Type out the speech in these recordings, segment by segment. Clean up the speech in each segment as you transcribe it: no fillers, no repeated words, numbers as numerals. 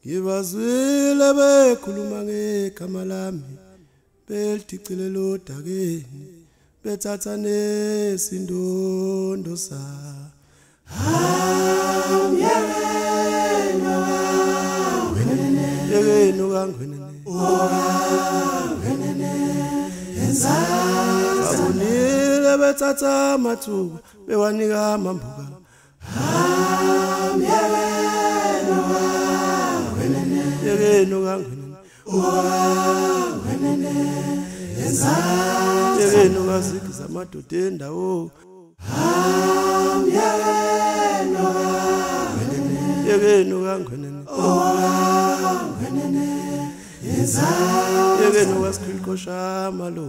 Ngibazwile bekhuluma ngegama lami belithicile lodakeni bethatha nesindondo sa yekeno kangwenene sabonile bethatha amathuba bewanika amambuka yekeno kangwenene yekeno kazikiza amadoda endawo yekeno kangwenene yekeno kasikhilkosha malo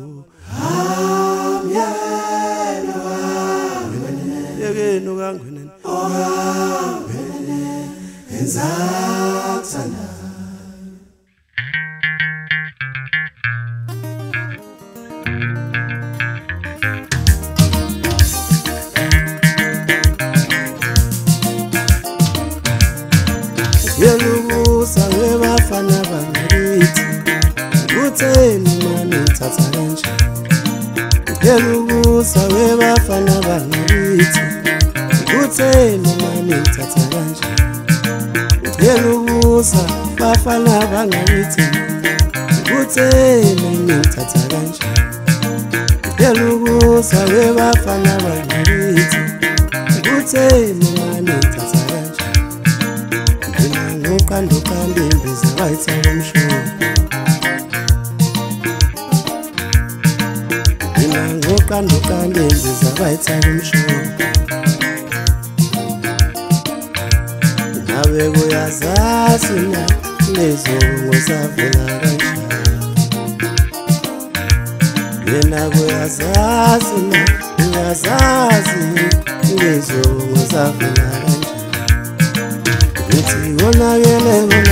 yekeno kangwenene Yelubusa webafana bangakithi kutheni mani thatha kanje Yelubusa webafana bangakithi kutheni mani thatha kanje Yelubusa bafana bangakithi kutheni mani thatha kanje Yelubusa webafana bangakithi kutheni mani thatha kanje Ukando kandi imbiza bayitha umshuba Ukando kandi imbiza bayitha umshuba Nawe kuyazazi na lezo ngozavela kanjani Yena kuyazazi na uyazazi lezo ngozavela kanjani It's gonna get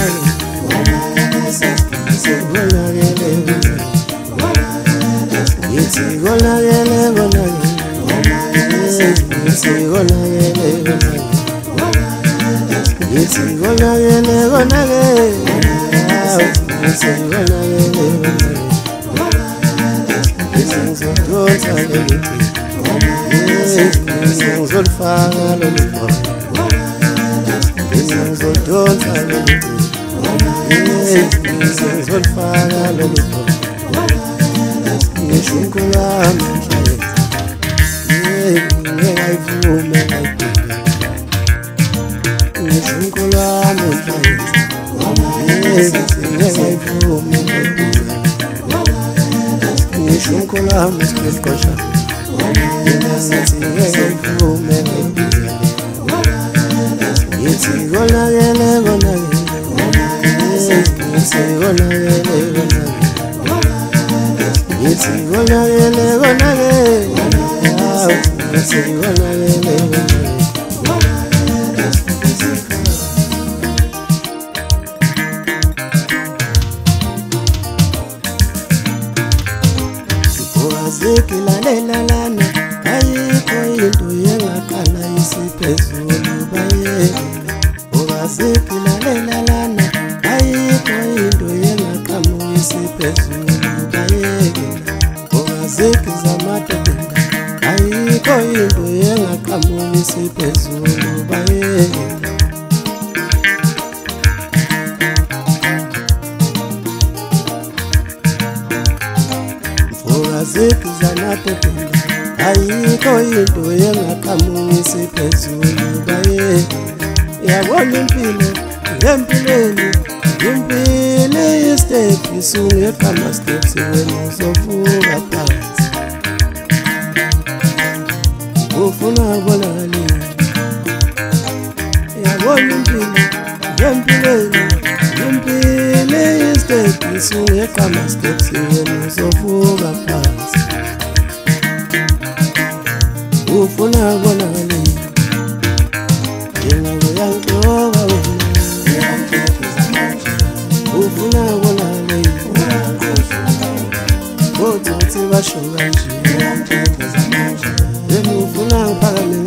Don't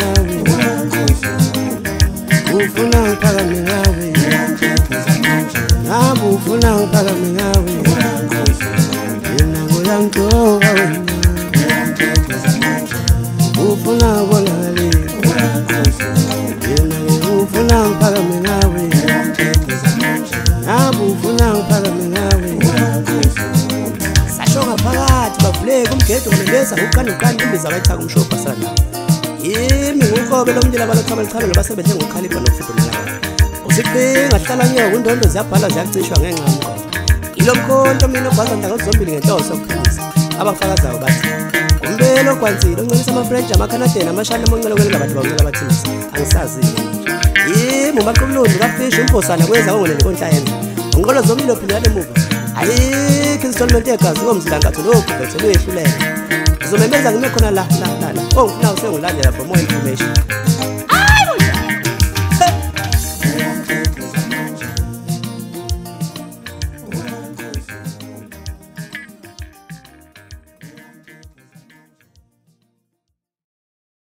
Ufuna ufuna ngiphakame ngawe yena uyangithoka wena ufuna ubonakale yena ufuna ngiphakame ngawe nabu ufuna ngiphakame ngawe sashoka phakathi bavuleka umgedo ngeleza uqani imbiza bayithaka umshopha sana yimi ngokobe lomndlela balokhamalichame lobasebenze ngokhalipha nokufudumala usiqinga hlala nyewe undondo ziyabhala ziyacishwa ngenxa yomqondo ilomkhonto mina ogwaza ndaka zombili ngenhloso yokukhanyisa abafakazayo bathi umbelo ogwanzile oncelisa amafrench amakhanadeni amashane amoncelokweni ngabantu bawuncela bathimisa angisazi yimi umaqubulundi kafishi umphosana kweza ongonele konhlayenza unqolo zomlilo phindane emuva ayikho isitolment yegazi komzilangatho lokubethe lwehluleka ngizomemeza ngime khona la ongifuna usengilandela for more information